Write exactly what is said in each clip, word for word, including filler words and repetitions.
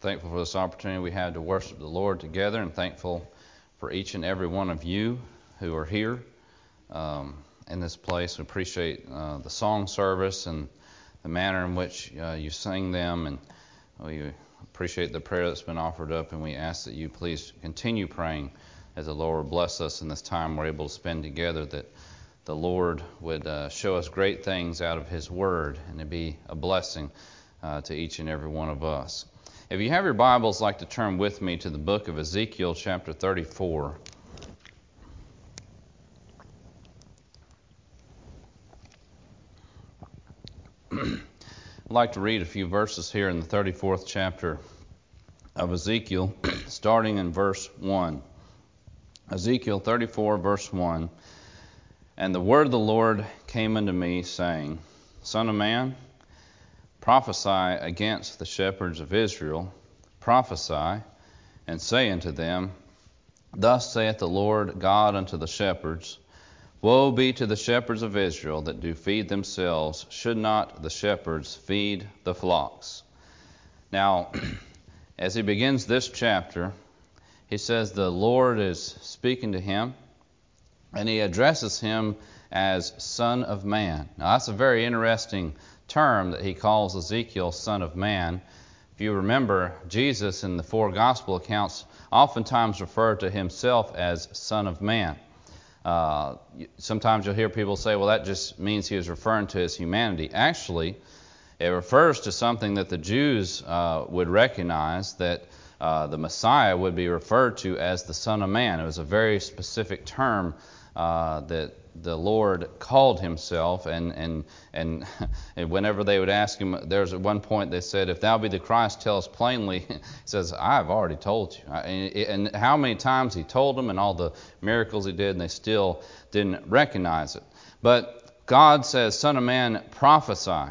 Thankful for this opportunity we have to worship the Lord together, and thankful for each and every one of you who are here um, in this place. We appreciate uh, the song service and the manner in which uh, you sing them, and we appreciate the prayer that's been offered up, and we ask that you please continue praying as the Lord bless us in this time we're able to spend together, that the Lord would uh, show us great things out of His Word, and to be a blessing uh, to each and every one of us. If you have your Bibles, I'd like to turn with me to the book of Ezekiel, chapter thirty-four. I'd like to read a few verses here in the thirty-fourth chapter of Ezekiel, starting in verse one. Ezekiel thirty-four, verse one. And the word of the Lord came unto me, saying, Son of man, prophesy against the shepherds of Israel, prophesy, and say unto them, Thus saith the Lord God unto the shepherds, Woe be to the shepherds of Israel that do feed themselves, should not the shepherds feed the flocks? Now, as he begins this chapter, he says the Lord is speaking to him, and he addresses him as Son of Man. Now, that's a very interesting term that he calls Ezekiel Son of Man. If you remember, Jesus in the four gospel accounts oftentimes referred to himself as Son of Man. Uh, sometimes you'll hear people say, well, that just means he was referring to his humanity. Actually, it refers to something that the Jews uh, would recognize, that uh, the Messiah would be referred to as the Son of Man. It was a very specific term uh, that the Lord called himself, and and and, and whenever they would ask him, there's at one point they said, if thou be the Christ, tell us plainly. He says, I've already told you. And, and how many times he told them, and all the miracles he did, and they still didn't recognize it. But God says, Son of man, prophesy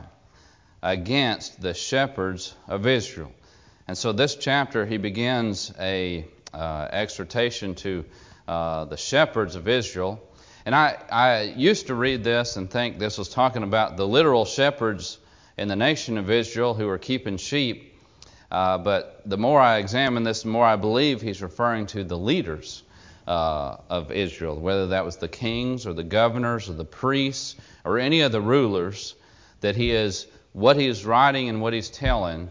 against the shepherds of Israel. And so this chapter, he begins a uh, exhortation to uh, the shepherds of Israel. And I, I used to read this and think this was talking about the literal shepherds in the nation of Israel who were keeping sheep. Uh, but the more I examine this, the more I believe he's referring to the leaders uh, of Israel, whether that was the kings or the governors or the priests or any of the rulers, that he is, what he is writing and what he's telling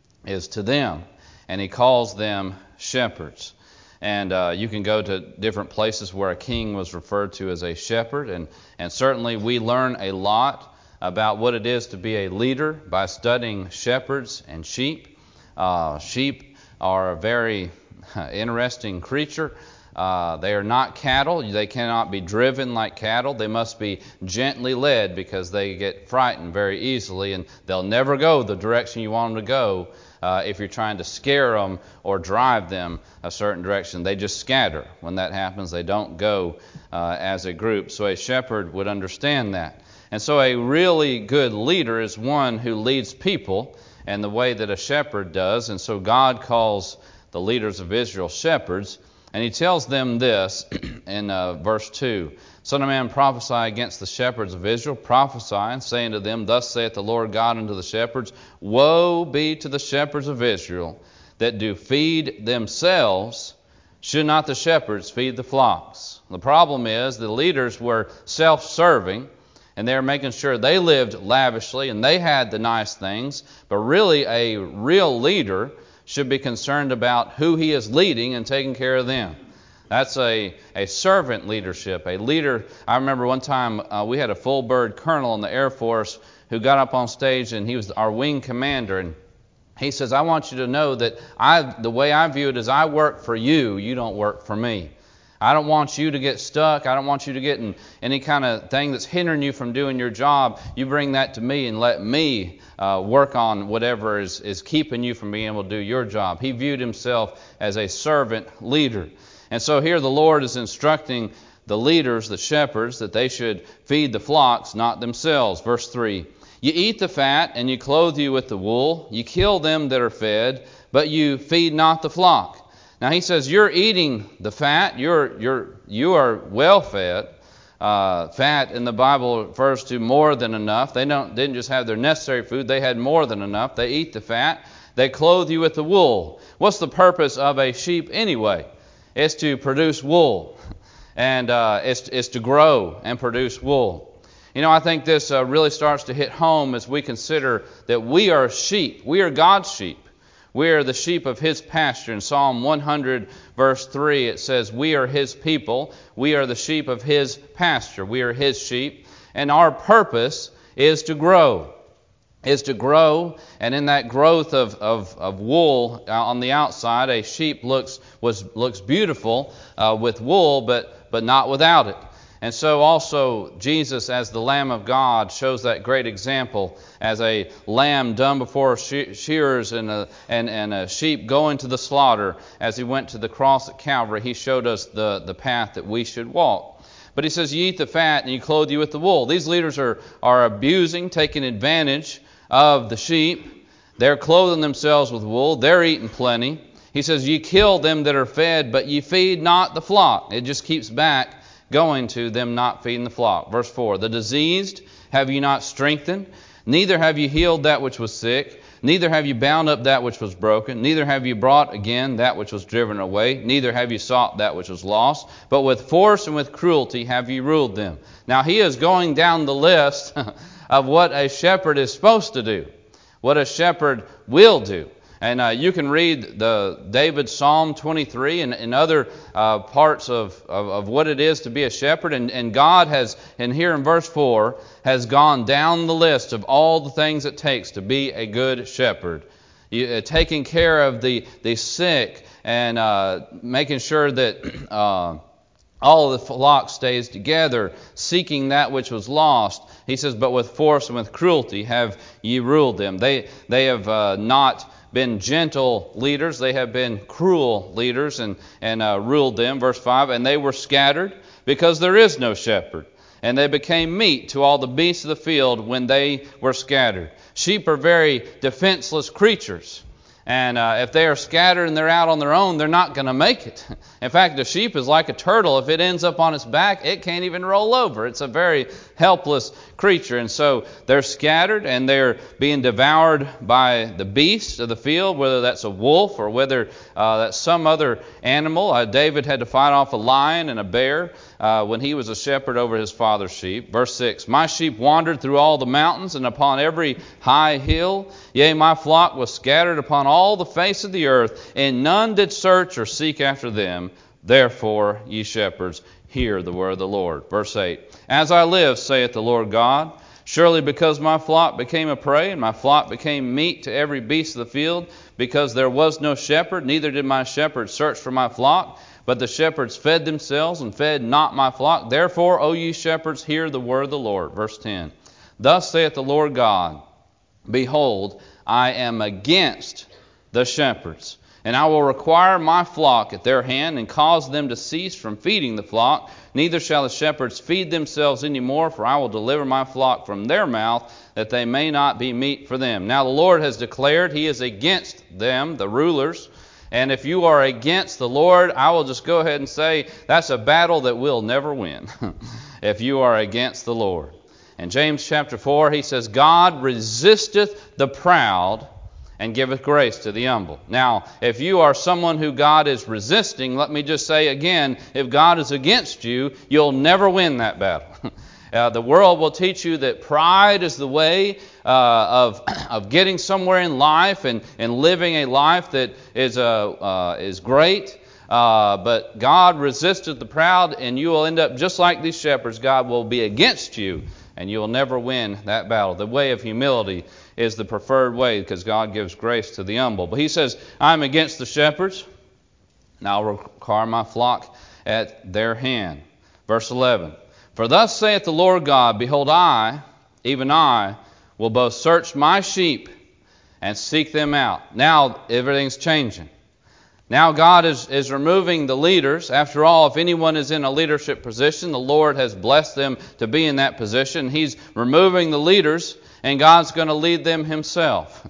is to them. And he calls them shepherds. And uh, you can go to different places where a king was referred to as a shepherd. And, and certainly we learn a lot about what it is to be a leader by studying shepherds and sheep. Uh, sheep are a very interesting creature. Uh, they are not cattle. They cannot be driven like cattle. They must be gently led because they get frightened very easily, and they'll never go the direction you want them to go. Uh, if you're trying to scare them or drive them a certain direction, they just scatter. When that happens, they don't go uh, as a group. So a shepherd would understand that. And so a really good leader is one who leads people in the way that a shepherd does. And so God calls the leaders of Israel shepherds. And he tells them this in uh, verse two. Son of man, prophesy against the shepherds of Israel. Prophesy, and say unto them, Thus saith the Lord God unto the shepherds, Woe be to the shepherds of Israel that do feed themselves. Should not the shepherds feed the flocks? The problem is the leaders were self-serving, and they were making sure they lived lavishly and they had the nice things. But really, a real leader should be concerned about who he is leading and taking care of them. That's a, a servant leadership. A leader, I remember one time uh, we had a full bird colonel in the Air Force who got up on stage, and he was our wing commander. And he says, I want you to know that I, the way I view it is I work for you, you don't work for me. I don't want you to get stuck. I don't want you to get in any kind of thing that's hindering you from doing your job. You bring that to me and let me uh, work on whatever is, is keeping you from being able to do your job. He viewed himself as a servant leader. And so here the Lord is instructing the leaders, the shepherds, that they should feed the flocks, not themselves. Verse three, You eat the fat, and you clothe you with the wool. You kill them that are fed, but you feed not the flock. Now he says, you're eating the fat, you're, you're, you are well fed. Uh, fat in the Bible refers to more than enough. They don't, didn't just have their necessary food, they had more than enough. They eat the fat. They clothe you with the wool. What's the purpose of a sheep anyway? It's to produce wool. And uh, it's, it's to grow and produce wool. You know, I think this uh, really starts to hit home as we consider that we are sheep. We are God's sheep. We are the sheep of His pasture. In Psalm one hundred, verse three, it says, we are His people. We are the sheep of His pasture. We are His sheep. And our purpose is to grow. Is to grow, and in that growth of, of, of wool on the outside, a sheep looks was looks beautiful uh, with wool, but but not without it. And so also Jesus, as the Lamb of God, shows that great example as a lamb done before shearers and a, and, and a sheep going to the slaughter. As He went to the cross at Calvary, He showed us the, the path that we should walk. But He says, you eat the fat and you clothe you with the wool. These leaders are, are abusing, taking advantage of the sheep. They're clothing themselves with wool. They're eating plenty. He says, ye kill them that are fed, but ye feed not the flock. It just keeps back going to them not feeding the flock. Verse four, the diseased have you not strengthened, neither have you healed that which was sick, neither have you bound up that which was broken, neither have you brought again that which was driven away, neither have you sought that which was lost, but with force and with cruelty have you ruled them. Now he is going down the list of what a shepherd is supposed to do, what a shepherd will do. And uh, you can read the David's Psalm twenty-three and, and other uh, parts of, of, of what it is to be a shepherd. And, and God has, and here in verse four, has gone down the list of all the things it takes to be a good shepherd. You, uh, taking care of the, the sick and uh, making sure that uh, all of the flock stays together, seeking that which was lost. He says, but with force and with cruelty have ye ruled them. They, they have uh, not been gentle leaders. They have been cruel leaders and, and uh, ruled them. Verse five, and they were scattered because there is no shepherd. And they became meat to all the beasts of the field when they were scattered. Sheep are very defenseless creatures. And uh, if they are scattered and they're out on their own, they're not going to make it. In fact, a sheep is like a turtle. If it ends up on its back, it can't even roll over. It's a very helpless creature. And so they're scattered and they're being devoured by the beasts of the field, whether that's a wolf or whether uh, that's some other animal. Uh, David had to fight off a lion and a bear uh, when he was a shepherd over his father's sheep. Verse six, my sheep wandered through all the mountains and upon every high hill. Yea, my flock was scattered upon all all the face of the earth, and none did search or seek after them. Therefore, ye shepherds, hear the word of the Lord. Verse eight, as I live, saith the Lord God, surely because my flock became a prey, and my flock became meat to every beast of the field, because there was no shepherd, neither did my shepherds search for my flock, but the shepherds fed themselves and fed not my flock. Therefore, O ye shepherds, hear the word of the Lord. Verse ten, thus saith the Lord God, behold, I am against the shepherds, and I will require my flock at their hand, and cause them to cease from feeding the flock. Neither shall the shepherds feed themselves any more, for I will deliver my flock from their mouth, that they may not be meat for them. Now the Lord has declared He is against them, the rulers. And if you are against the Lord, I will just go ahead and say that's a battle that we'll never win if you are against the Lord. In James chapter four, he says, God resisteth the proud, and giveth grace to the humble. Now, if you are someone who God is resisting, let me just say again, if God is against you, you'll never win that battle. uh, the world will teach you that pride is the way uh, of of getting somewhere in life and, and living a life that is uh, uh, is great. Uh, but God resisted the proud, and you will end up just like these shepherds. God will be against you, and you will never win that battle. The way of humility is the preferred way, because God gives grace to the humble. But he says, I'm against the shepherds, and I'll require my flock at their hand. Verse eleven, for thus saith the Lord God, behold, I, even I, will both search my sheep and seek them out. Now everything's changing. Now God is, is removing the leaders. After all, if anyone is in a leadership position, the Lord has blessed them to be in that position. He's removing the leaders, and God's going to lead them Himself.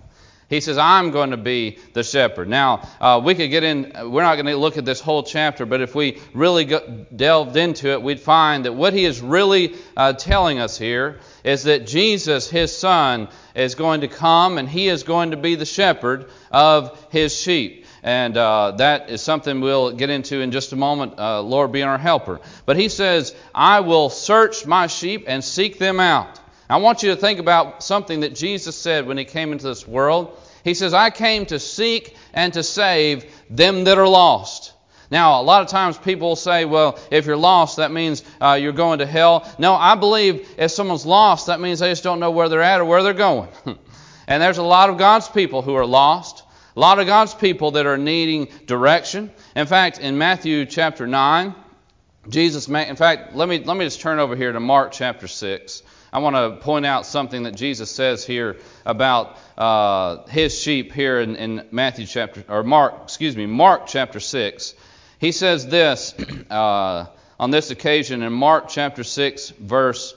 He says, I'm going to be the shepherd. Now, uh, we could get in, we're not going to look at this whole chapter, but if we really go, delved into it, we'd find that what he is really uh, telling us here is that Jesus, his son, is going to come and he is going to be the shepherd of his sheep. And uh, that is something we'll get into in just a moment, uh, Lord being our helper. But he says, I will search my sheep and seek them out. I want you to think about something that Jesus said when he came into this world. He says, I came to seek and to save them that are lost. Now, a lot of times people say, well, if you're lost, that means uh, you're going to hell. No, I believe if someone's lost, that means they just don't know where they're at or where they're going. And there's a lot of God's people who are lost. A lot of God's people that are needing direction. In fact, in Matthew chapter nine, Jesus, in fact, let me, let me just turn over here to Mark chapter six. I want to point out something that Jesus says here about uh, his sheep here in, in Matthew chapter, or Mark, excuse me, Mark chapter six. He says this uh, on this occasion in Mark chapter six, verse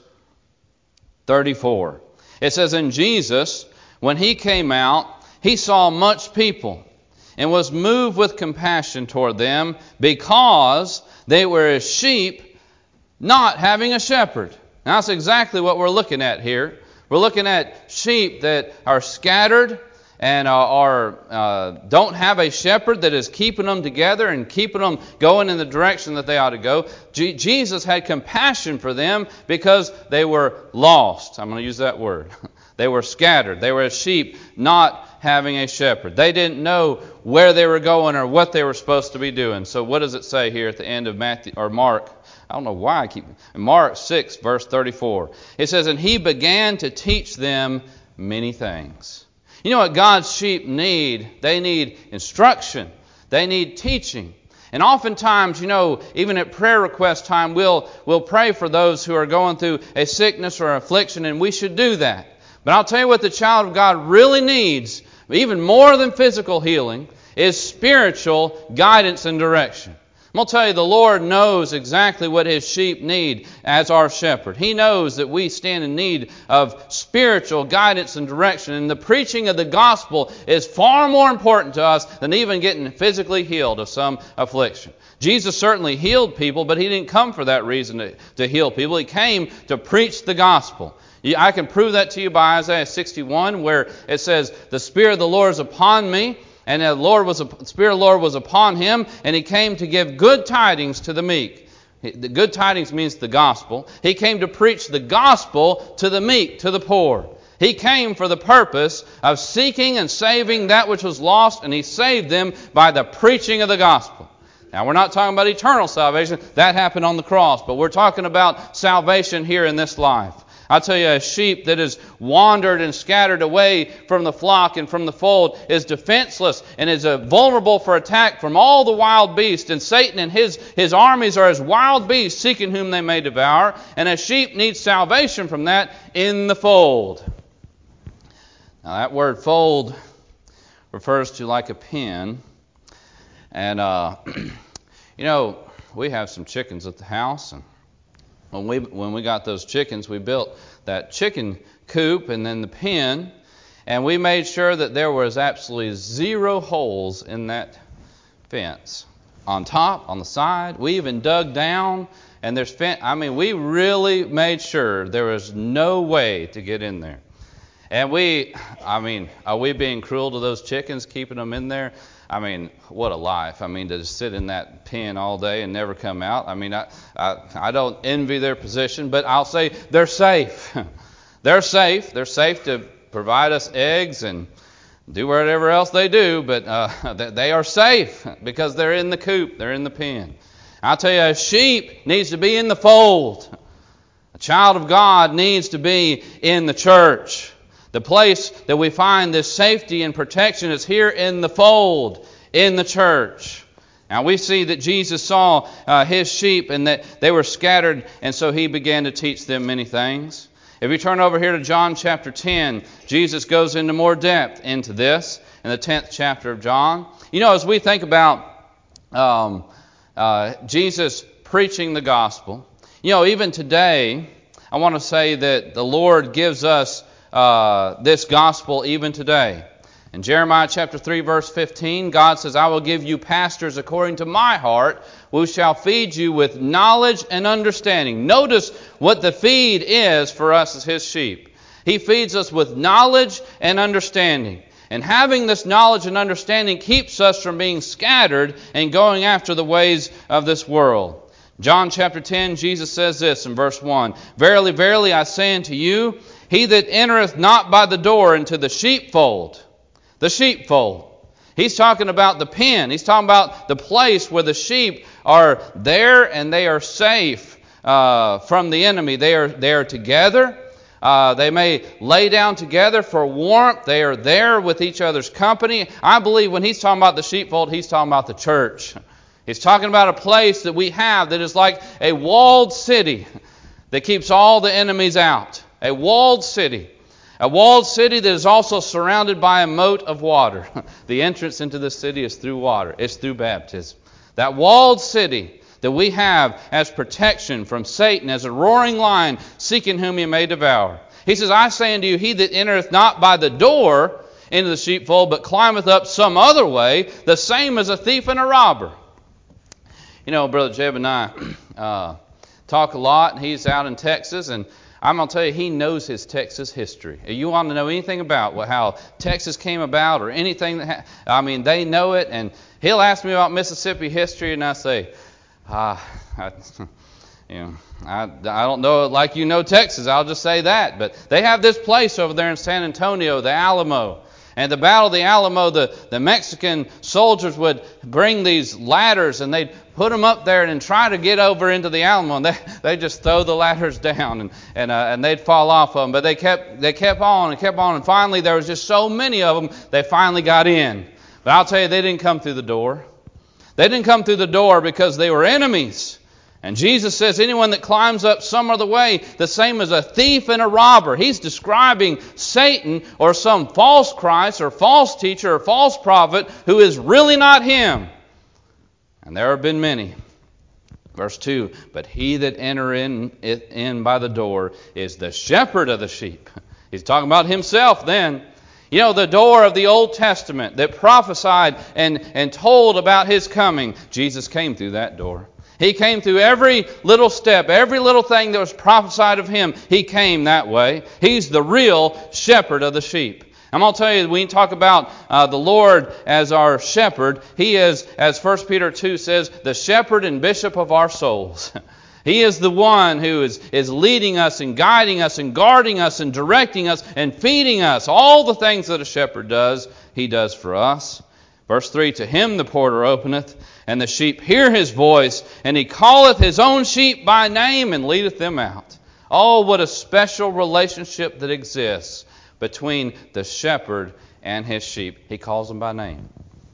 thirty-four. It says, and Jesus, when he came out, he saw much people and was moved with compassion toward them because they were as sheep not having a shepherd. Now, that's exactly what we're looking at here. We're looking at sheep that are scattered and are uh, don't have a shepherd that is keeping them together and keeping them going in the direction that they ought to go. G- Jesus had compassion for them because they were lost. I'm going to use that word. They were scattered. They were as sheep not having a shepherd. They didn't know where they were going or what they were supposed to be doing. So what does it say here at the end of Matthew or Mark? I don't know why I keep... In Mark six, verse thirty-four. It says, and he began to teach them many things. You know what God's sheep need? They need instruction. They need teaching. And oftentimes, you know, even at prayer request time, we'll, we'll pray for those who are going through a sickness or affliction, and we should do that. But I'll tell you what the child of God really needs, even more than physical healing, is spiritual guidance and direction. I'm going to tell you, the Lord knows exactly what His sheep need as our shepherd. He knows that we stand in need of spiritual guidance and direction. And the preaching of the gospel is far more important to us than even getting physically healed of some affliction. Jesus certainly healed people, but He didn't come for that reason to, to heal people. He came to preach the gospel. I can prove that to you by Isaiah sixty-one, where it says, the Spirit of the Lord is upon me, and the Lord was, the Spirit of the Lord was upon Him, and He came to give good tidings to the meek. The good tidings means the gospel. He came to preach the gospel to the meek, to the poor. He came for the purpose of seeking and saving that which was lost, and He saved them by the preaching of the gospel. Now, we're not talking about eternal salvation. That happened on the cross. But we're talking about salvation here in this life. I'll tell you, a sheep that is wandered and scattered away from the flock and from the fold is defenseless and is uh, vulnerable for attack from all the wild beasts. And Satan and his, his armies are as wild beasts seeking whom they may devour. And a sheep needs salvation from that in the fold. Now, that word fold refers to like a pen. And, uh, you know, we have some chickens at the house, and When we when we got those chickens, we built that chicken coop and then the pen, and we made sure that there was absolutely zero holes in that fence. On top, on the side, we even dug down, and there's fence. I mean, we really made sure there was no way to get in there. And we, I mean, are we being cruel to those chickens, keeping them in there? I mean, what a life. I mean, to just sit in that pen all day and never come out. I mean, I, I, I don't envy their position, but I'll say they're safe. They're safe. They're safe to provide us eggs and do whatever else they do, but uh, they are safe because they're in the coop. They're in the pen. I'll tell you, a sheep needs to be in the fold. A child of God needs to be in the church. The place that we find this safety and protection is here in the fold, in the church. Now we see that Jesus saw uh, His sheep and that they were scattered, and so He began to teach them many things. If you turn over here to John chapter ten, Jesus goes into more depth into this in the tenth chapter of John. You know, as we think about um, uh, Jesus preaching the gospel, you know, even today, I want to say that the Lord gives us Uh, this gospel even today. In Jeremiah chapter three, verse fifteen, God says, I will give you pastors according to my heart, who shall feed you with knowledge and understanding. Notice what the feed is for us as His sheep. He feeds us with knowledge and understanding. And having this knowledge and understanding keeps us from being scattered and going after the ways of this world. John chapter ten, Jesus says this in verse one, Verily, verily, I say unto you, he that entereth not by the door into the sheepfold, the sheepfold. He's talking about the pen. He's talking about the place where the sheep are there and they are safe uh, from the enemy. They are, they are together. Uh, they may lay down together for warmth. They are there with each other's company. I believe when he's talking about the sheepfold, he's talking about the church. He's talking about a place that we have that is like a walled city that keeps all the enemies out. A walled city. A walled city that is also surrounded by a moat of water. The entrance into the city is through water. It's through baptism. That walled city that we have as protection from Satan as a roaring lion seeking whom he may devour. He says, I say unto you, he that entereth not by the door into the sheepfold, but climbeth up some other way, the same as a thief and a robber. You know, Brother Jeb and I uh, talk a lot. He's out in Texas, and I'm going to tell you, he knows his Texas history. If you want to know anything about what, how Texas came about or anything, that ha- I mean, they know it. And he'll ask me about Mississippi history, and I say, ah, I, you know, I, I don't know it like you know Texas. I'll just say that. But they have this place over there in San Antonio, the Alamo. And the Battle of the Alamo, the, the Mexican soldiers would bring these ladders and they'd put them up there and try to get over into the Alamo. And they they just throw the ladders down and and, uh, and they'd fall off of them. But they kept they kept on and kept on. And finally, there was just so many of them, they finally got in. But I'll tell you, they didn't come through the door. They didn't come through the door because they were enemies. And Jesus says anyone that climbs up some other way, the same as a thief and a robber. He's describing Satan or some false Christ or false teacher or false prophet who is really not him. And there have been many. Verse two, but he that enter in, in by the door is the shepherd of the sheep. He's talking about himself then. You know, the door of the Old Testament that prophesied and, and told about his coming. Jesus came through that door. He came through every little step, every little thing that was prophesied of him. He came that way. He's the real shepherd of the sheep. I'm going to tell you, when you talk about uh, the Lord as our shepherd, He is, as First Peter two says, the shepherd and bishop of our souls. He is the one who is, is leading us and guiding us and guarding us and directing us and feeding us. All the things that a shepherd does, He does for us. Verse three, to Him the porter openeth, and the sheep hear His voice, and He calleth His own sheep by name and leadeth them out. Oh, what a special relationship that exists between the shepherd and his sheep. He calls them by name.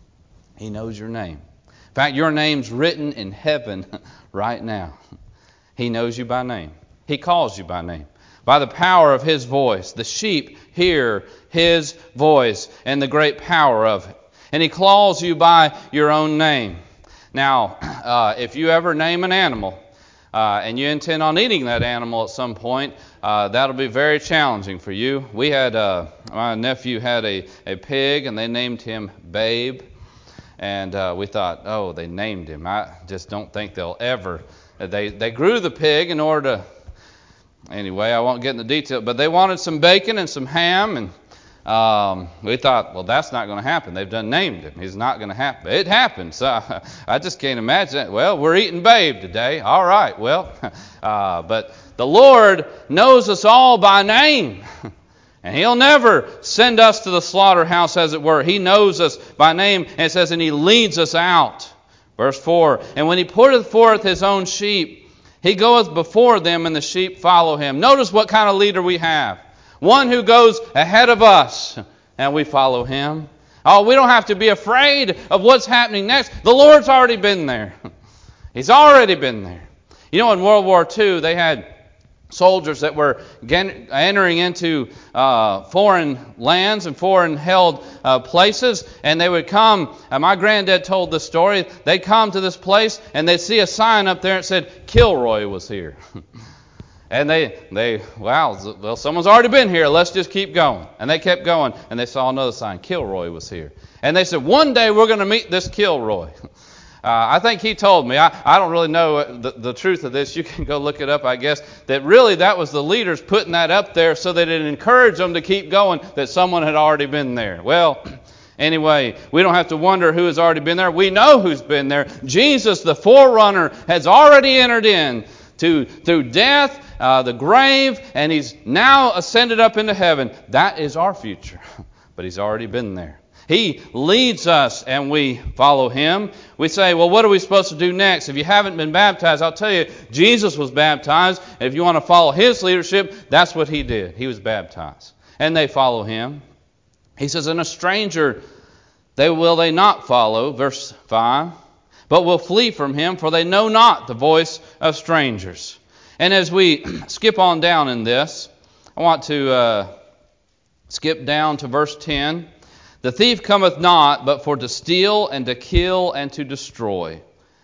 He knows your name. In fact, your name's written in heaven right now. He knows you by name. He calls you by name. By the power of His voice, the sheep hear His voice and the great power of it. And He calls you by your own name. Now, uh, if you ever name an animal, uh, and you intend on eating that animal at some point, uh, that'll be very challenging for you. We had, uh, my nephew had a, a pig, and they named him Babe. And uh, we thought, oh, they named him. I just don't think they'll ever. They, they grew the pig in order to, anyway, I won't get into detail, but they wanted some bacon and some ham, and Um, we thought, well, that's not going to happen. They've done named him. He's not going to happen. It happened. So I, I just can't imagine it. Well, we're eating Babe today. All right. Well, uh, but the Lord knows us all by name. And He'll never send us to the slaughterhouse, as it were. He knows us by name. And it says, and He leads us out. Verse four, and when He putteth forth His own sheep, He goeth before them, and the sheep follow Him. Notice what kind of leader we have. One who goes ahead of us, and we follow Him. Oh, we don't have to be afraid of what's happening next. The Lord's already been there. He's already been there. You know, in World War Two, they had soldiers that were entering into uh, foreign lands and foreign-held uh, places, and they would come. Uh, my granddad told this story. They'd come to this place, and they'd see a sign up there that said, Kilroy was here. And they, they, wow, well, someone's already been here. Let's just keep going. And they kept going, and they saw another sign. Kilroy was here. And they said, one day we're going to meet this Kilroy. Uh, I think he told me, I, I don't really know the, the truth of this. You can go look it up, I guess, that really that was the leaders putting that up there so that it encouraged them to keep going, that someone had already been there. Well, anyway, we don't have to wonder who has already been there. We know who's been there. Jesus, the forerunner, has already entered in to, through death, uh, the grave, and he's now ascended up into heaven. That is our future, but he's already been there. He leads us and we follow him. We say, well, what are we supposed to do next? If you haven't been baptized, I'll tell you, Jesus was baptized. And if you want to follow his leadership, that's what he did. He was baptized. And they follow him. He says, and a stranger they will they not follow, verse five, but will flee from him, for they know not the voice of strangers. And as we skip on down in this, I want to uh, skip down to verse ten. The thief cometh not, but for to steal and to kill and to destroy.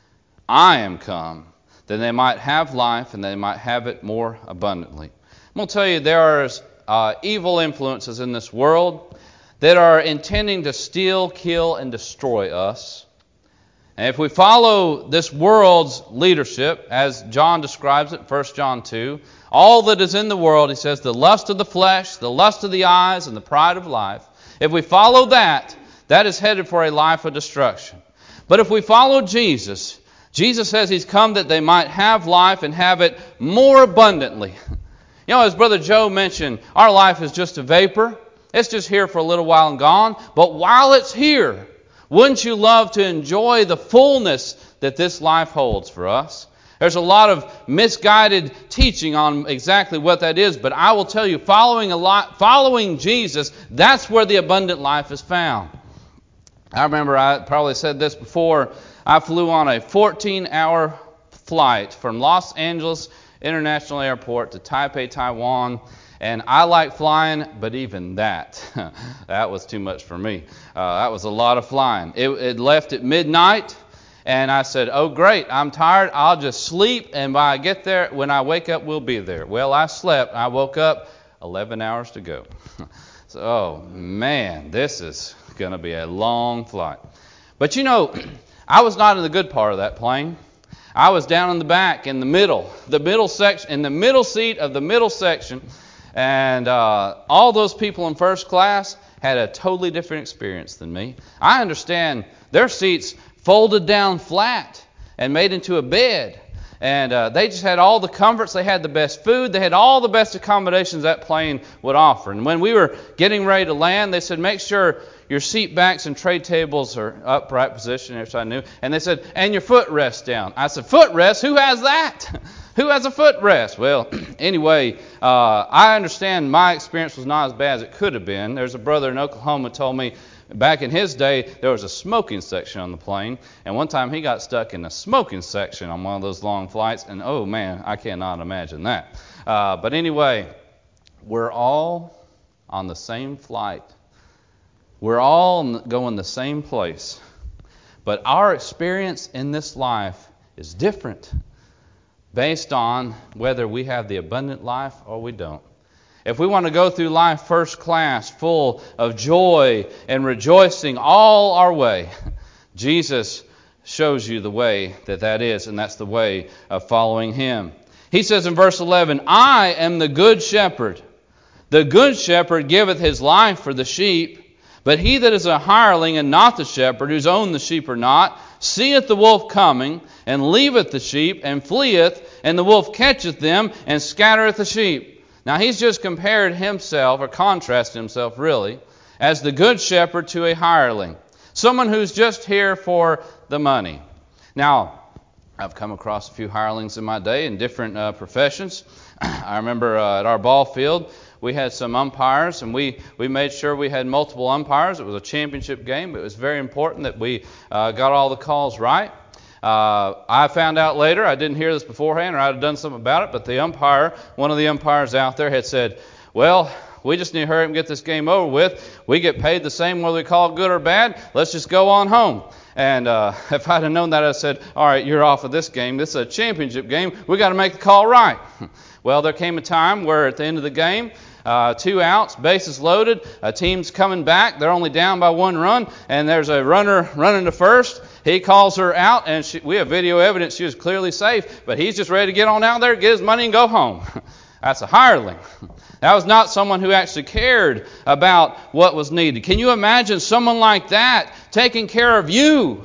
I am come, that they might have life and they might have it more abundantly. I'm going to tell you, there are uh, evil influences in this world that are intending to steal, kill, and destroy us. And if we follow this world's leadership, as John describes it in First John two, all that is in the world, he says, the lust of the flesh, the lust of the eyes, and the pride of life, if we follow that, that is headed for a life of destruction. But if we follow Jesus, Jesus says he's come that they might have life and have it more abundantly. You know, as Brother Joe mentioned, our life is just a vapor. It's just here for a little while and gone. But while it's here, wouldn't you love to enjoy the fullness that this life holds for us? There's a lot of misguided teaching on exactly what that is, but I will tell you, following a lot, following Jesus, that's where the abundant life is found. I remember I probably said this before. I flew on a fourteen-hour flight from Los Angeles International Airport to Taipei, Taiwan, and I like flying, but even that, that was too much for me. Uh, that was a lot of flying. It, it left at midnight. And I said, oh, great, I'm tired. I'll just sleep. And when I get there, when I wake up, we'll be there. Well, I slept. I woke up, eleven hours to go. So, oh, man, this is going to be a long flight. But, you know, I was not in the good part of that plane. I was down in the back, in the middle, the middle section, in the middle seat of the middle section. And uh, all those people in first class had a totally different experience than me. I understand their seats folded down flat and made into a bed. And uh, they just had all the comforts. They had the best food. They had all the best accommodations that plane would offer. And when we were getting ready to land, they said, make sure your seat backs and tray tables are upright position, which I knew. And they said, and your footrest down. I said, footrest? Who has that? Who has a footrest? Well, anyway, uh, I understand my experience was not as bad as it could have been. There's a brother in Oklahoma who told me back in his day, there was a smoking section on the plane, and one time he got stuck in the smoking section on one of those long flights, and oh man, I cannot imagine that. Uh, but anyway, we're all on the same flight. We're all going the same place. But our experience in this life is different based on whether we have the abundant life or we don't. If we want to go through life first class, full of joy and rejoicing all our way, Jesus shows you the way that that is, and that's the way of following him. He says in verse eleven, I am the good shepherd. The good shepherd giveth his life for the sheep, but he that is a hireling and not the shepherd, whose own the sheep are not, seeth the wolf coming, and leaveth the sheep, and fleeth, and the wolf catcheth them, and scattereth the sheep. Now, he's just compared himself, or contrasted himself, really, as the good shepherd to a hireling. Someone who's just here for the money. Now, I've come across a few hirelings in my day in different uh, professions. I remember uh, at our ball field, we had some umpires, and we, we made sure we had multiple umpires. It was a championship game. It was very important that we uh, got all the calls right. Uh, I found out later, I didn't hear this beforehand, or I'd have done something about it, but the umpire, one of the umpires out there had said, well, we just need to hurry up and get this game over with. We get paid the same whether we call it good or bad. Let's just go on home. And uh, if I'd have known that, I said, all right, you're off of this game. This is a championship game. We got to make the call right. Well, there came a time where at the end of the game, uh, two outs, bases loaded, a team's coming back, they're only down by one run, and there's a runner running to first. He calls her out, and she, we have video evidence she was clearly safe, but he's just ready to get on out there, get his money, and go home. That's a hireling. That was not someone who actually cared about what was needed. Can you imagine someone like that taking care of you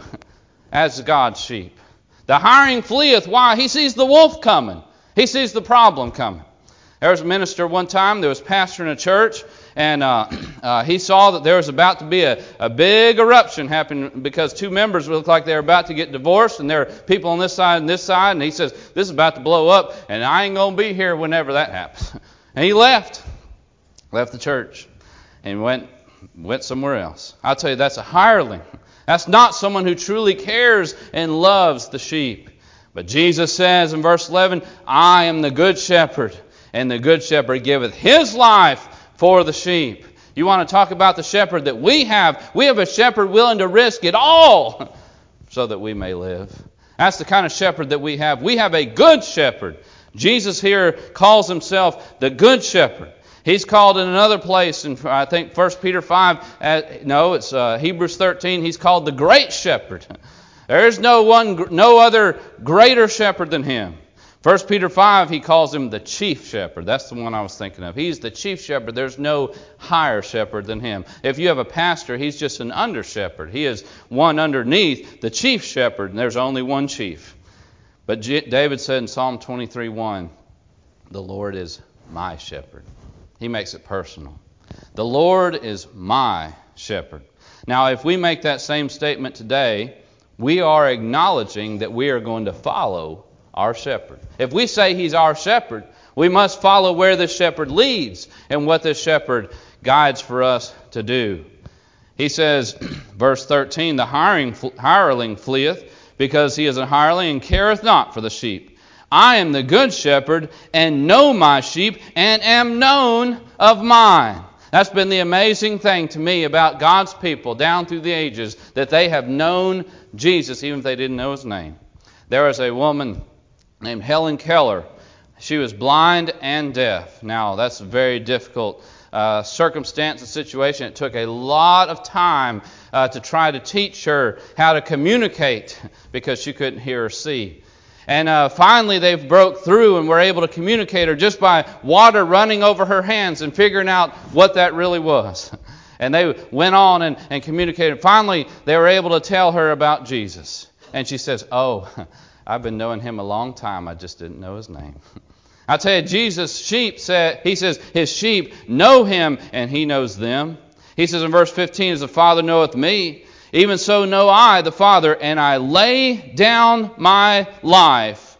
as God's sheep? The hiring fleeth. Why? He sees the wolf coming. He sees the problem coming. There was a minister one time that was pastoring a church, and uh, uh, he saw that there was about to be a, a big eruption happening because two members looked like they were about to get divorced, and there are people on this side and this side, and he says, this is about to blow up, and I ain't going to be here whenever that happens. And he left, left the church, and went went somewhere else. I'll tell you, that's a hireling. That's not someone who truly cares and loves the sheep. But Jesus says in verse eleven, I am the good shepherd, and the good shepherd giveth his life for the sheep. You want to talk about the shepherd that we have? We have a shepherd willing to risk it all so that we may live. That's the kind of shepherd that we have. We have a good shepherd. Jesus here calls himself the good shepherd. He's called in another place, in I think First Peter five, uh, no, it's uh, Hebrews thirteen, he's called the great shepherd. There is no one, no other greater shepherd than him. First Peter five, he calls him the chief shepherd. That's the one I was thinking of. He's the chief shepherd. There's no higher shepherd than him. If you have a pastor, he's just an under shepherd. He is one underneath the chief shepherd, and there's only one chief. But David said in Psalm twenty-three one, the Lord is my shepherd. He makes it personal. The Lord is my shepherd. Now, if we make that same statement today, we are acknowledging that we are going to follow our shepherd. If we say he's our shepherd, we must follow where the shepherd leads and what the shepherd guides for us to do. He says, verse thirteen, the hiring, hireling fleeth, because he is a hireling and careth not for the sheep. I am the good shepherd, and know my sheep, and am known of mine. That's been the amazing thing to me about God's people down through the ages, that they have known Jesus, even if they didn't know his name. There was a woman named Helen Keller. She was blind and deaf. Now, that's a very difficult uh, circumstance and situation. It took a lot of time uh, to try to teach her how to communicate because she couldn't hear or see. And uh, finally they broke through and were able to communicate her just by water running over her hands and figuring out what that really was. And they went on and, and communicated. Finally, they were able to tell her about Jesus. And she says, oh, I've been knowing him a long time. I just didn't know his name. I tell you, Jesus' sheep said, he says, his sheep know him and he knows them. He says in verse fifteen, as the Father knoweth me, even so know I the Father, and I lay down my life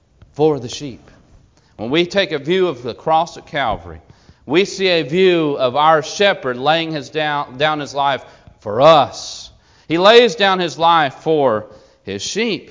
for the sheep. When we take a view of the cross at Calvary, we see a view of our shepherd laying his down, down his life for us. He lays down his life for his sheep.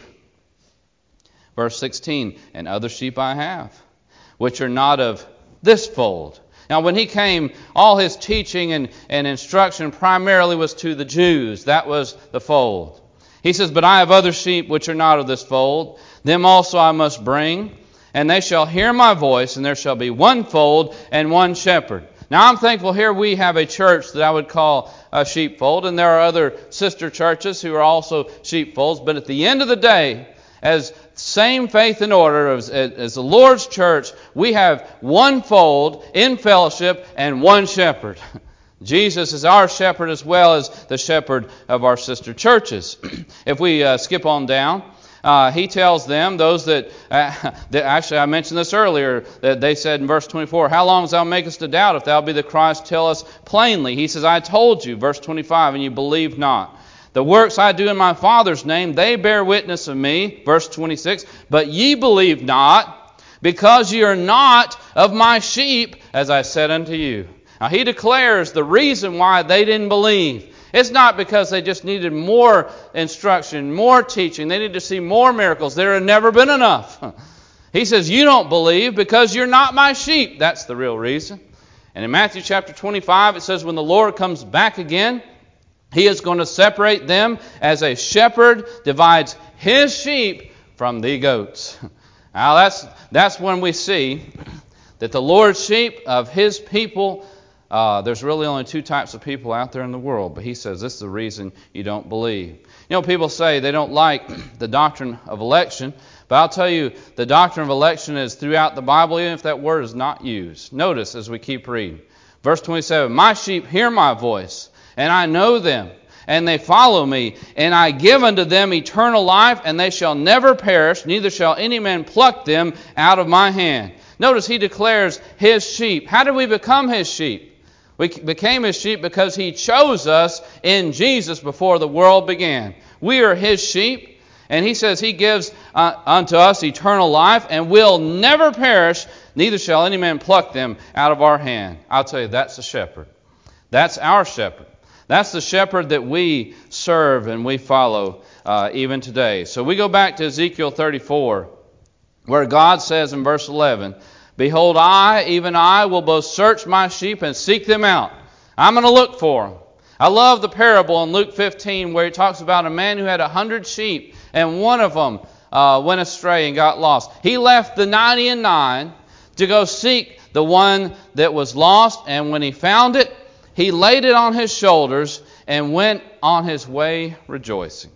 Verse sixteen, and other sheep I have, which are not of this fold. Now, when he came, all his teaching and, and instruction primarily was to the Jews. That was the fold. He says, but I have other sheep which are not of this fold. Them also I must bring, and they shall hear my voice, and there shall be one fold and one shepherd. Now, I'm thankful here we have a church that I would call a sheepfold, and there are other sister churches who are also sheepfolds. But at the end of the day, as same faith and order as, as the Lord's church, we have one fold in fellowship and one shepherd. Jesus is our shepherd as well as the shepherd of our sister churches. If we uh, skip on down, uh, he tells them, those that, uh, that, actually I mentioned this earlier, that they said in verse twenty-four, how long dost thou make us to doubt? If thou be the Christ, tell us plainly. He says, I told you, verse twenty-five, and you believe not. The works I do in my Father's name, they bear witness of me. Verse twenty-six, but ye believe not, because ye are not of my sheep, as I said unto you. Now he declares the reason why they didn't believe. It's not because they just needed more instruction, more teaching. They needed to see more miracles. There had never been enough. He says, you don't believe because you're not my sheep. That's the real reason. And in Matthew chapter twenty-five, it says, when the Lord comes back again, he is going to separate them as a shepherd divides his sheep from the goats. Now that's that's when we see That the Lord's sheep of His people, uh, there's really only two types of people out there in the world. But He says this is the reason you don't believe. You know, people say they don't like the doctrine of election. But I'll tell you, the doctrine of election is throughout the Bible, even if that word is not used. Notice as we keep reading. Verse twenty-seven, my sheep hear my voice, and I know them, and they follow me, and I give unto them eternal life, and they shall never perish, neither shall any man pluck them out of my hand. Notice He declares His sheep. How did we become His sheep? We became His sheep because He chose us in Jesus before the world began. We are His sheep. And He says He gives uh, unto us eternal life and will never perish, neither shall any man pluck them out of our hand. I'll tell you, that's the shepherd. That's our shepherd. That's the shepherd that we serve and we follow uh, even today. So we go back to Ezekiel thirty-four, where God says in verse eleven, behold, I, even I, will both search my sheep and seek them out. I'm going to look for them. I love the parable in Luke fifteen where He talks about a man who had a hundred sheep, and one of them uh, went astray and got lost. He left the ninety and nine to go seek the one that was lost, and when he found it, he laid it on his shoulders and went on his way rejoicing.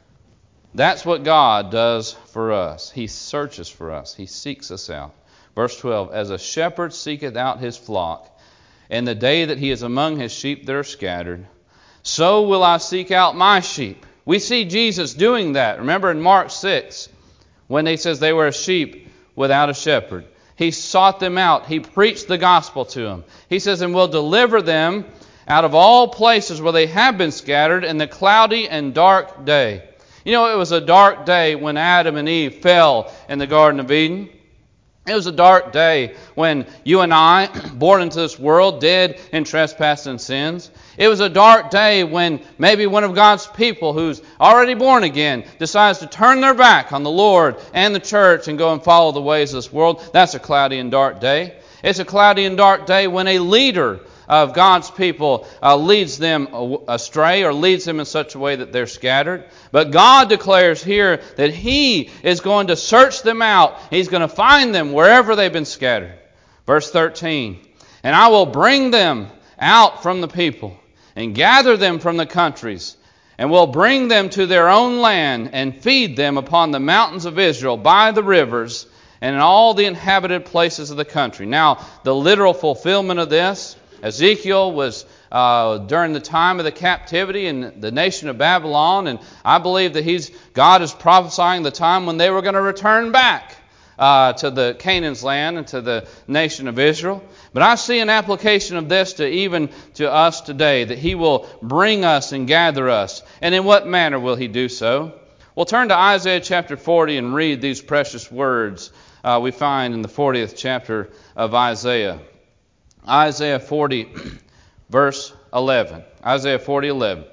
That's what God does for us. He searches for us. He seeks us out. Verse twelve, as a shepherd seeketh out his flock, in the day that he is among his sheep that are scattered, so will I seek out my sheep. We see Jesus doing that. Remember in Mark six, when He says they were a sheep without a shepherd. He sought them out. He preached the gospel to them. He says, and will deliver them out of all places where they have been scattered in the cloudy and dark day. You know, it was a dark day when Adam and Eve fell in the Garden of Eden. It was a dark day when you and I, born into this world, dead in trespass and sins. It was a dark day when maybe one of God's people who's already born again decides to turn their back on the Lord and the church and go and follow the ways of this world. That's a cloudy and dark day. It's a cloudy and dark day when a leader of God's people uh, leads them astray or leads them in such a way that they're scattered. But God declares here that He is going to search them out. He's going to find them wherever they've been scattered. Verse thirteen, and I will bring them out from the people and gather them from the countries, and will bring them to their own land and feed them upon the mountains of Israel by the rivers and in all the inhabited places of the country. Now, the literal fulfillment of this, Ezekiel was uh, during the time of the captivity in the nation of Babylon, and I believe that he's God is prophesying the time when they were going to return back uh, to the Canaan's land and to the nation of Israel. But I see an application of this to even to us today, that He will bring us and gather us. And in what manner will He do so? Well, turn to Isaiah chapter forty and read these precious words uh, we find in the fortieth chapter of Isaiah. Isaiah forty, verse eleven. Isaiah forty, eleven.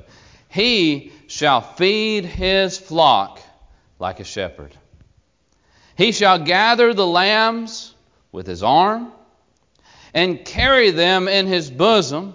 He shall feed His flock like a shepherd. He shall gather the lambs with His arm, and carry them in His bosom,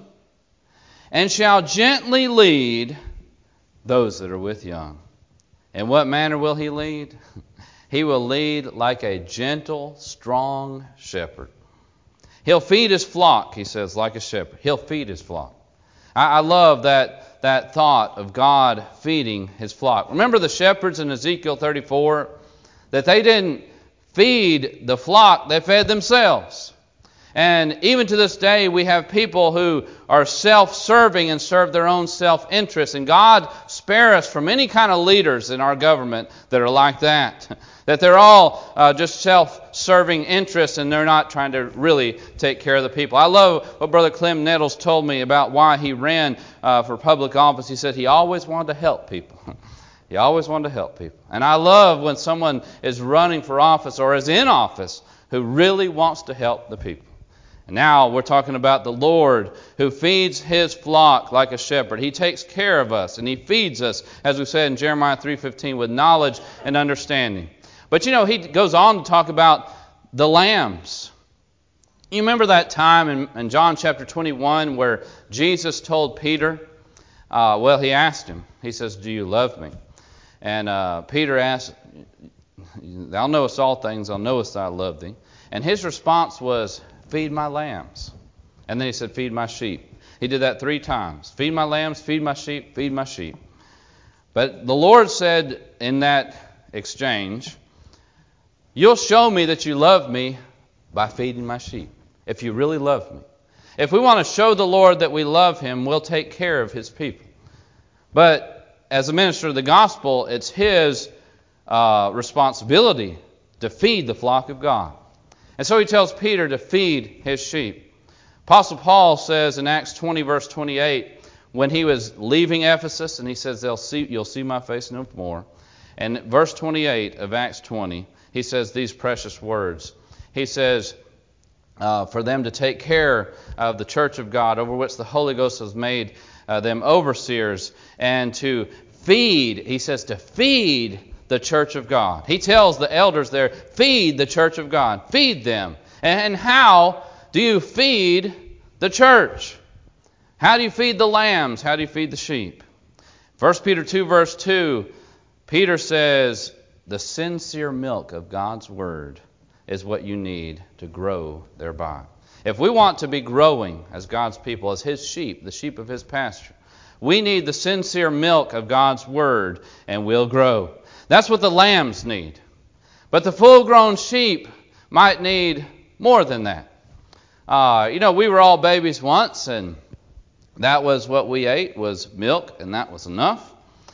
and shall gently lead those that are with young. In what manner will He lead? He will lead like a gentle, strong shepherd. He'll feed His flock, He says, like a shepherd. He'll feed His flock. I, I love that, that thought of God feeding His flock. Remember the shepherds in Ezekiel thirty-four? That they didn't feed the flock, they fed themselves. And even to this day, we have people who are self-serving and serve their own self-interest. And God spare us from any kind of leaders in our government that are like that. That they're all uh, just self-serving interests and they're not trying to really take care of the people. I love what Brother Clem Nettles told me about why he ran uh, for public office. He said he always wanted to help people. He always wanted to help people. And I love when someone is running for office or is in office who really wants to help the people. And now we're talking about the Lord who feeds His flock like a shepherd. He takes care of us and He feeds us, as we said in Jeremiah three fifteen, with knowledge and understanding. But you know, He goes on to talk about the lambs. You remember that time in, in John chapter twenty-one where Jesus told Peter, uh, well, He asked him, He says, do you love me? And uh, Peter asked, thou knowest all things, thou knowest I love thee. And his response was, feed my lambs. And then he said, feed my sheep. He did that three times. Feed my lambs, feed my sheep, feed my sheep. But the Lord said in that exchange, you'll show me that you love me by feeding my sheep, if you really love me. If we want to show the Lord that we love Him, we'll take care of His people. But as a minister of the gospel, it's His uh, responsibility to feed the flock of God. And so He tells Peter to feed His sheep. Apostle Paul says in Acts twenty, verse twenty-eight, when he was leaving Ephesus, and he says, They'll see, you'll see my face no more. And verse twenty-eight of Acts twenty, he says these precious words. He says, uh, for them to take care of the church of God, over which the Holy Ghost has made uh, them overseers, and to feed, he says, to feed the church of God. He tells the elders there, feed the church of God. Feed them. And how do you feed the church? How do you feed the lambs? How do you feed the sheep? First Peter two, verse two, Peter says, the sincere milk of God's Word is what you need to grow thereby. If we want to be growing as God's people, as His sheep, the sheep of His pasture, we need the sincere milk of God's Word, and we'll grow. That's what the lambs need. But the full-grown sheep might need more than that. Uh, you know, we were all babies once, and that was what we ate, was milk, and that was enough.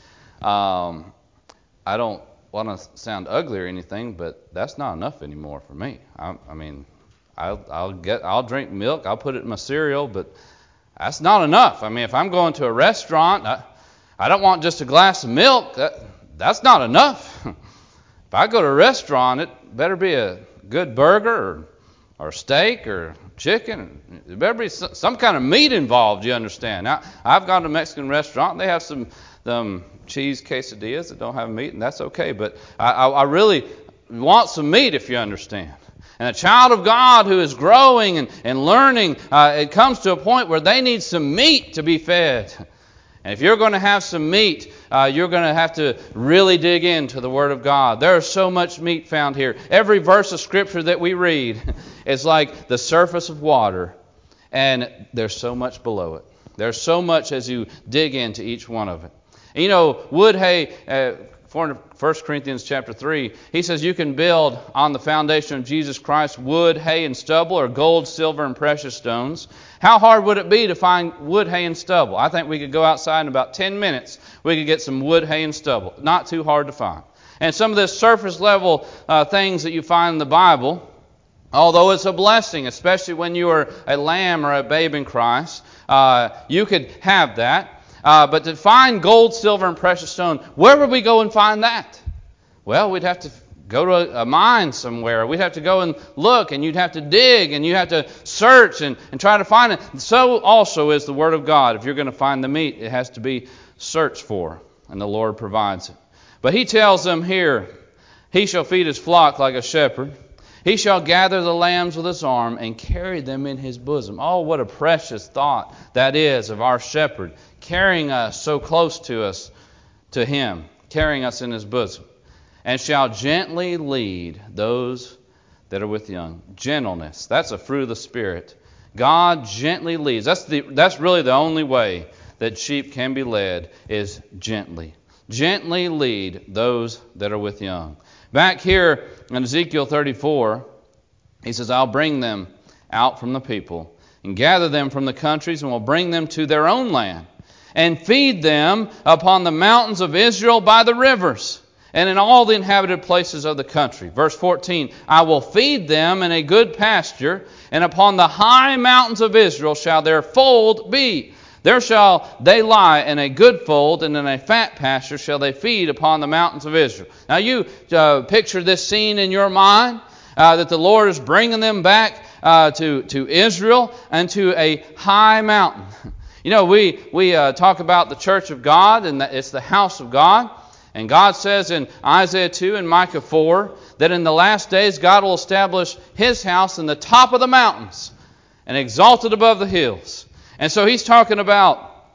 Um, I don't want to sound ugly or anything, but that's not enough anymore for me. I, I mean, I'll, I'll get, I'll drink milk, I'll put it in my cereal, but that's not enough. I mean, if I'm going to a restaurant, I, I don't want just a glass of milk. That, that's not enough. If I go to a restaurant, it better be a good burger or, or steak or chicken. There better be some kind of meat involved, you understand. Now, I've gone to a Mexican restaurant, and they have some um, cheese quesadillas that don't have meat, and that's okay. But I, I, I really want some meat, if you understand. And a child of God who is growing and, and learning, uh, it comes to a point where they need some meat to be fed. And if you're going to have some meat, uh, you're going to have to really dig into the Word of God. There is so much meat found here. Every verse of Scripture that we read is like the surface of water, and there's so much below it. There's so much as you dig into each one of it. And you know, wood, hay, uh, First Corinthians chapter three, he says you can build on the foundation of Jesus Christ wood, hay, and stubble, or gold, silver, and precious stones. How hard would it be to find wood, hay, and stubble? I think we could go outside in about ten minutes. We could get some wood, hay, and stubble. Not too hard to find. And some of the surface level uh, things that you find in the Bible, although it's a blessing, especially when you are a lamb or a babe in Christ, uh, you could have that. Uh, but to find gold, silver, and precious stone, where would we go and find that? Well, we'd have to go to a, a mine somewhere. We'd have to go and look, and you'd have to dig, and you'd have to search and, and try to find it. So also is the Word of God. If you're going to find the meat, it has to be searched for, and the Lord provides it. But He tells them here, He shall feed His flock like a shepherd. He shall gather the lambs with His arm and carry them in His bosom. Oh, what a precious thought that is of our shepherd, carrying us so close to us, to Him, carrying us in His bosom. And shall gently lead those that are with young. Gentleness, that's a fruit of the Spirit. God gently leads. That's the that's really the only way that sheep can be led, is gently. Gently lead those that are with young. Back here in Ezekiel thirty-four, he says, I'll bring them out from the people and gather them from the countries, and will bring them to their own land, and feed them upon the mountains of Israel by the rivers, and in all the inhabited places of the country. Verse fourteen, I will feed them in a good pasture, and upon the high mountains of Israel shall their fold be. There shall they lie in a good fold, and in a fat pasture shall they feed upon the mountains of Israel. Now you uh, picture this scene in your mind, uh, that the Lord is bringing them back uh, to, to Israel and to a high mountain. You know, we, we uh, talk about the church of God, and that it's the house of God. And God says in Isaiah two and Micah four that in the last days God will establish His house in the top of the mountains and exalt it above the hills. And so He's talking about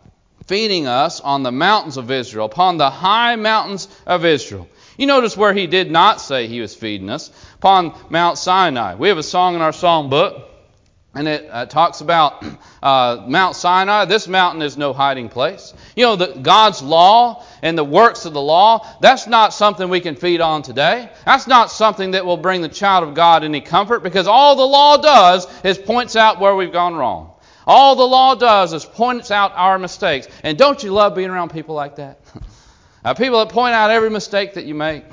feeding us on the mountains of Israel, upon the high mountains of Israel. You notice where he did not say he was feeding us. Upon Mount Sinai. We have a song in our song book, and it uh, talks about uh, Mount Sinai. This mountain is no hiding place. You know, the, God's law and the works of the law, that's not something we can feed on today. That's not something that will bring the child of God any comfort, because all the law does is points out where we've gone wrong. All the law does is points out our mistakes. And don't you love being around people like that? uh, people that point out every mistake that you make.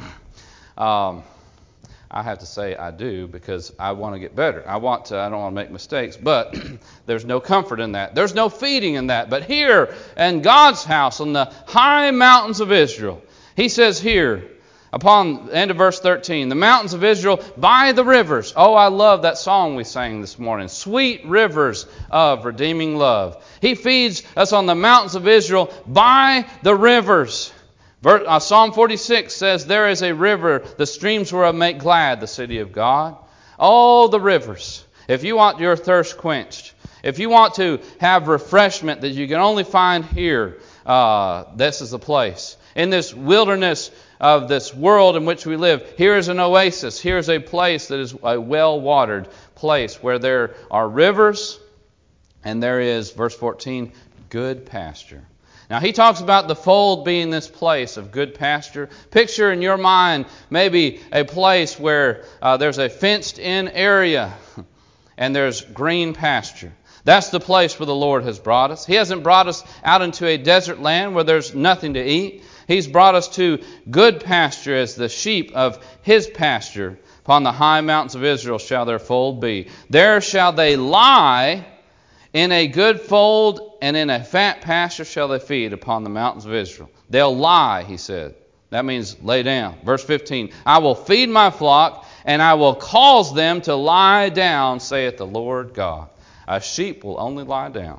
Um, I have to say I do, because I want to get better. I want to. I don't want to make mistakes. But there's no comfort in that. There's no feeding in that. But here in God's house on the high mountains of Israel, he says here, upon the end of verse thirteen, the mountains of Israel by the rivers. Oh, I love that song we sang this morning. Sweet rivers of redeeming love. He feeds us on the mountains of Israel by the rivers. Psalm forty-six says, there is a river, the streams whereof make glad the city of God. Oh, the rivers. If you want your thirst quenched, if you want to have refreshment that you can only find here, uh, this is the place. In this wilderness of this world in which we live, here is an oasis. Here is a place that is a well-watered place where there are rivers, and there is, verse fourteen, good pasture. Now, he talks about the fold being this place of good pasture. Picture in your mind maybe a place where uh, there's a fenced-in area and there's green pasture. That's the place where the Lord has brought us. He hasn't brought us out into a desert land where there's nothing to eat. He's brought us to good pasture as the sheep of His pasture. Upon the high mountains of Israel shall their fold be. There shall they lie. In a good fold and in a fat pasture shall they feed upon the mountains of Israel. They'll lie, he said. That means lay down. Verse fifteen, I will feed my flock, and I will cause them to lie down, saith the Lord God. A sheep will only lie down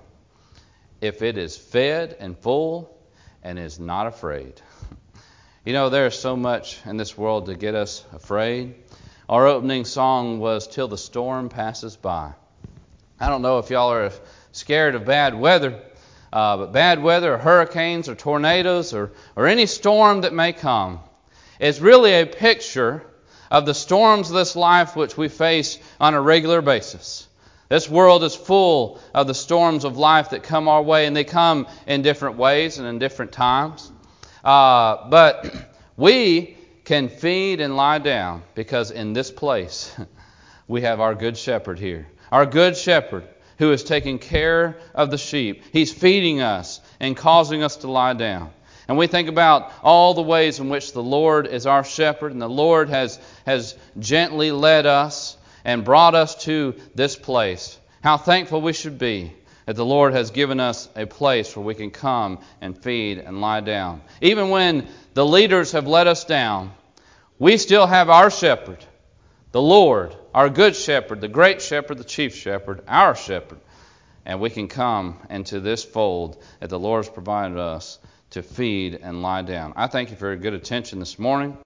if it is fed and full and is not afraid. You know, there's so much in this world to get us afraid. Our opening song was, Till the Storm Passes By. I don't know if y'all are scared of bad weather, uh, but bad weather or hurricanes or tornadoes or, or any storm that may come is really a picture of the storms of this life which we face on a regular basis. This world is full of the storms of life that come our way, and they come in different ways and in different times. Uh, but we can feed and lie down because in this place we have our good shepherd here. Our good shepherd who is taking care of the sheep. He's feeding us and causing us to lie down. And we think about all the ways in which the Lord is our shepherd, and the Lord has, has gently led us and brought us to this place. How thankful we should be that the Lord has given us a place where we can come and feed and lie down. Even when the leaders have let us down, we still have our shepherd, the Lord, our good shepherd, the great shepherd, the chief shepherd, our shepherd. And we can come into this fold that the Lord has provided us to feed and lie down. I thank you for your good attention this morning.